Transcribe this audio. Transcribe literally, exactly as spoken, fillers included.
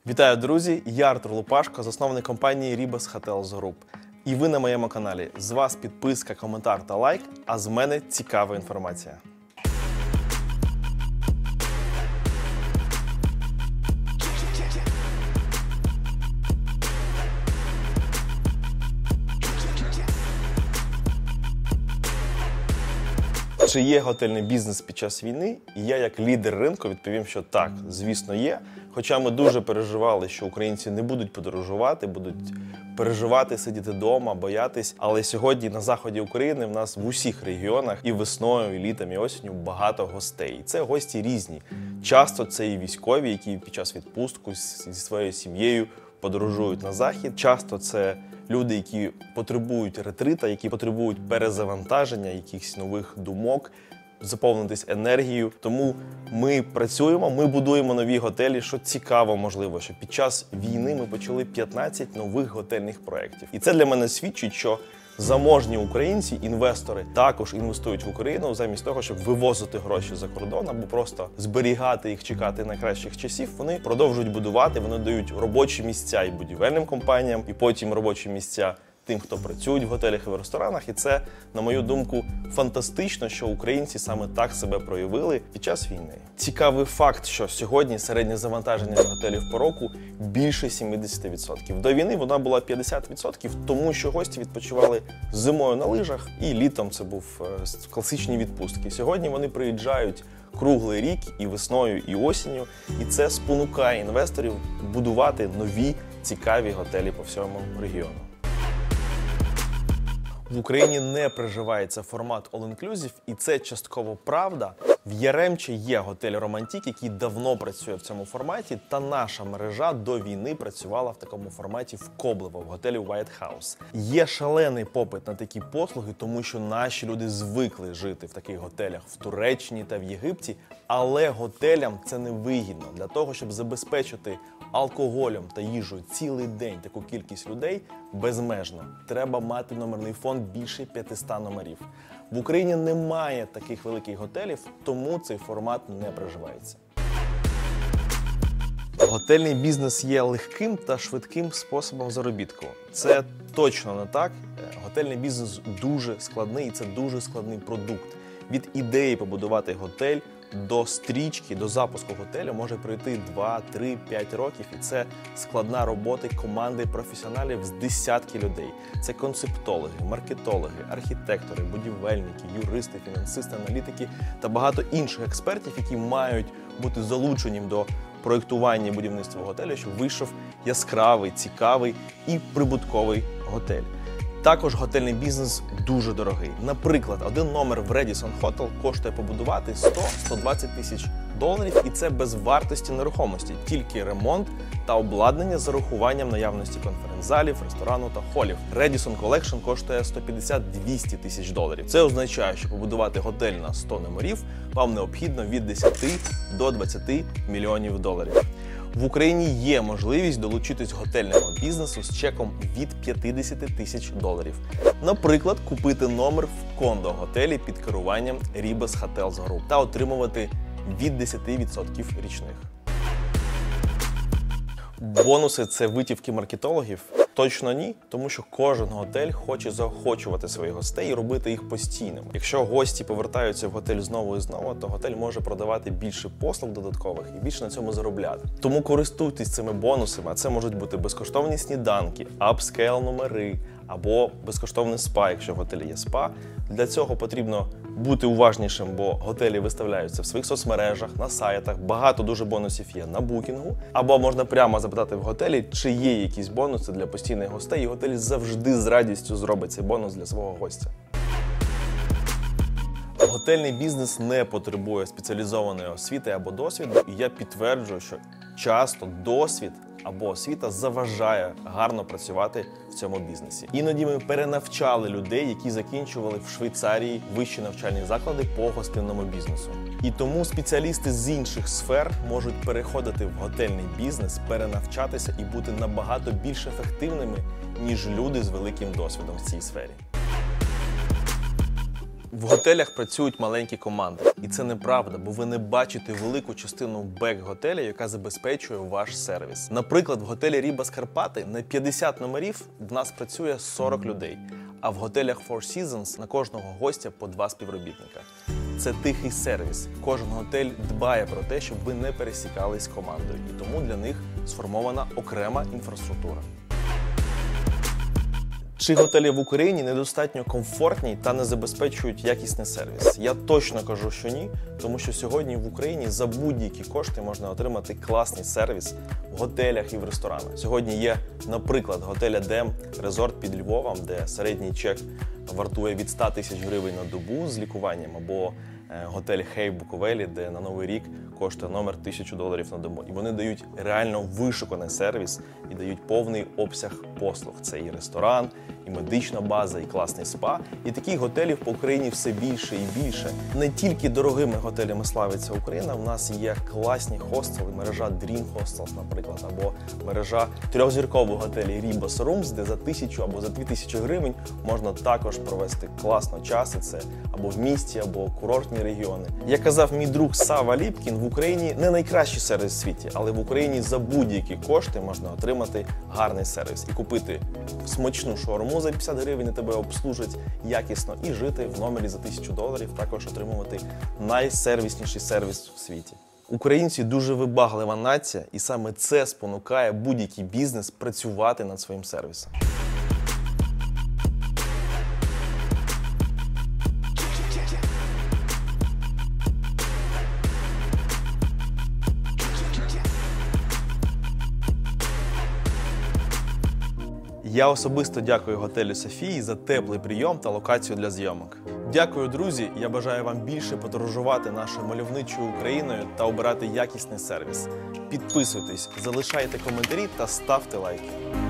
Вітаю, друзі! Я Артур Лупашко, засновник компанії Ribas Hotels Group. І ви на моєму каналі. З вас підписка, коментар та лайк, а з мене цікава інформація. Чи є готельний бізнес під час війни? І я, як лідер ринку, відповім, що так, звісно, є. Хоча ми дуже переживали, що українці не будуть подорожувати, будуть переживати, сидіти вдома, боятись. Але сьогодні на заході України в нас в усіх регіонах і весною, і літом, і осінню багато гостей. І це гості різні. Часто це і військові, які під час відпустку зі своєю сім'єю подорожують на захід. Часто це люди, які потребують ретрита, які потребують перезавантаження, якихось нових думок, заповнитись енергією. Тому ми працюємо, ми будуємо нові готелі, що цікаво, можливо, що під час війни ми почали п'ятнадцять нових готельних проєктів. І це для мене свідчить, що заможні українці, інвестори, також інвестують в Україну замість того, щоб вивозити гроші за кордон або просто зберігати їх, чекати найкращих часів. Вони продовжують будувати, вони дають робочі місця і будівельним компаніям, і потім робочі місця тим, хто працюють в готелях і в ресторанах. І це, на мою думку, фантастично, що українці саме так себе проявили під час війни. Цікавий факт, що сьогодні середнє завантаження з готелів по року більше сімдесят відсотків. До війни вона була п'ятдесят відсотків, тому що гості відпочивали зимою на лижах, і літом це був класичні відпустки. Сьогодні вони приїжджають круглий рік і весною, і осінню, і це спонукає інвесторів будувати нові цікаві готелі по всьому регіону. В Україні не приживається формат all-inclusive, і це частково правда. В Яремче є готель «Романтік», який давно працює в цьому форматі, та наша мережа до війни працювала в такому форматі в Коблево, в готелі White House. Є шалений попит на такі послуги, тому що наші люди звикли жити в таких готелях в Туреччині та в Єгипті, але готелям це не вигідно. Для того, щоб забезпечити алкоголем та їжею цілий день таку кількість людей безмежно, треба мати номерний фонд більше п'ятисот номерів. В Україні немає таких великих готелів, тому цей формат не приживається. Готельний бізнес є легким та швидким способом заробітку. Це точно не так. Готельний бізнес дуже складний, і це дуже складний продукт. Від ідеї побудувати готель до стрічки, до запуску готелю може пройти два, три, п'ять років, і це складна робота команди професіоналів з десятки людей. Це концептологи, маркетологи, архітектори, будівельники, юристи, фінансисти, аналітики та багато інших експертів, які мають бути залучені до проєктування і будівництва готелю, щоб вийшов яскравий, цікавий і прибутковий готель. Також готельний бізнес дуже дорогий. Наприклад, один номер в Radisson Hotel коштує побудувати сто - сто двадцять тисяч доларів, і це без вартості нерухомості, тільки ремонт та обладнання з урахуванням наявності конференц-залів, ресторану та холів. Radisson Collection коштує сто п'ятдесят - двісті тисяч доларів. Це означає, що побудувати готель на сто номерів вам необхідно від десяти до двадцяти мільйонів доларів. В Україні є можливість долучитись готельного бізнесу з чеком від п'ятдесят тисяч доларів. Наприклад, купити номер в кондо-готелі під керуванням Ribas Hotels Group та отримувати від десяти відсотків річних. Бонуси – це витівки маркетологів? Точно ні, тому що кожен готель хоче заохочувати своїх гостей і робити їх постійними. Якщо гості повертаються в готель знову і знову, то готель може продавати більше послуг додаткових і більше на цьому заробляти. Тому користуйтесь цими бонусами, а це можуть бути безкоштовні сніданки, апскейл номери або безкоштовний спа, якщо в готелі є спа. Для цього потрібно бути уважнішим, бо готелі виставляються в своїх соцмережах, на сайтах, багато дуже бонусів є на букінгу. Або можна прямо запитати в готелі, чи є якісь бонуси для постійних гостей, і готель завжди з радістю зробить цей бонус для свого гостя. Готельний бізнес не потребує спеціалізованої освіти або досвіду, і я підтверджую, що часто досвід або освіта заважає гарно працювати в цьому бізнесі. Іноді ми перенавчали людей, які закінчували в Швейцарії вищі навчальні заклади по гостинному бізнесу. І тому спеціалісти з інших сфер можуть переходити в готельний бізнес, перенавчатися і бути набагато більш ефективними, ніж люди з великим досвідом в цій сфері. В готелях працюють маленькі команди. І це неправда, бо ви не бачите велику частину бек-готеля, яка забезпечує ваш сервіс. Наприклад, в готелі Ріба Карпати на п'ятдесят номерів в нас працює сорок людей, а в готелях Four Seasons на кожного гостя по два співробітника. Це тихий сервіс. Кожен готель дбає про те, щоб ви не пересікались з командою, і тому для них сформована окрема інфраструктура. Чи готелі в Україні недостатньо комфортні та не забезпечують якісний сервіс? Я точно кажу, що ні, тому що сьогодні в Україні за будь-які кошти можна отримати класний сервіс в готелях і в ресторанах. Сьогодні є, наприклад, готель Едем Резорт під Львовом, де середній чек вартує від ста тисяч гривень на добу з лікуванням, або готель Хей в Буковелі, де на Новий рік коштує номер тисячу доларів на добу. І вони дають реально вишуканий сервіс і дають повний обсяг послуг. Це і ресторан, і медична база, і класний спа. І таких готелів по Україні все більше і більше. Не тільки дорогими готелями славиться Україна, в нас є класні хостели, мережа Dream Hostels, наприклад, або мережа трьохзіркових готелів Ribos Rooms, де за тисячу або за дві тисячі гривень можна також провести класно час, і це або в місті, або курортні регіони. Як казав мій друг Сава Ліпкін, в Україні не найкращий сервіс в світі, але в Україні за будь-які кошти можна отримати гарний сервіс і купити смачну шаурму за п'ятдесят гривень, і тебе обслужать якісно, і жити в номері за тисячу доларів, також отримувати найсервісніший сервіс в світі. Українці дуже вибаглива нація, і саме це спонукає будь-який бізнес працювати над своїм сервісом. Я особисто дякую готелю Софії за теплий прийом та локацію для зйомок. Дякую, друзі! Я бажаю вам більше подорожувати нашою мальовничою Україною та обирати якісний сервіс. Підписуйтесь, залишайте коментарі та ставте лайки.